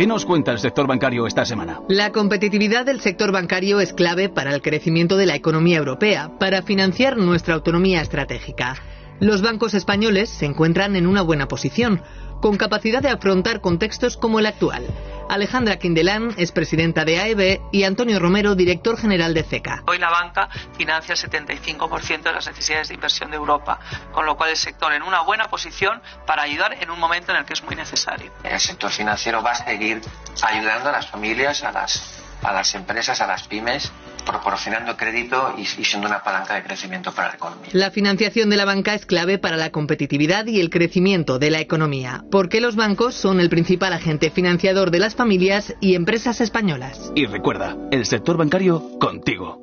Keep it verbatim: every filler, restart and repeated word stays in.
¿Qué nos cuenta el sector bancario esta semana? La competitividad del sector bancario es clave para el crecimiento de la economía europea, para financiar nuestra autonomía estratégica. Los bancos españoles se encuentran en una buena posición, con capacidad de afrontar contextos como el actual. Alejandra Quindelán es presidenta de A E B y Antonio Romero, director general de CECA. Hoy la banca financia el setenta y cinco por ciento de las necesidades de inversión de Europa, con lo cual el sector en una buena posición para ayudar en un momento en el que es muy necesario. El sector financiero va a seguir ayudando a las familias, a las, a las empresas, a las pymes, proporcionando crédito y, y siendo una palanca de crecimiento para la economía. La financiación de la banca es clave para la competitividad y el crecimiento de la economía, porque los bancos son el principal agente financiador de las familias y empresas españolas. Y recuerda, el sector bancario contigo.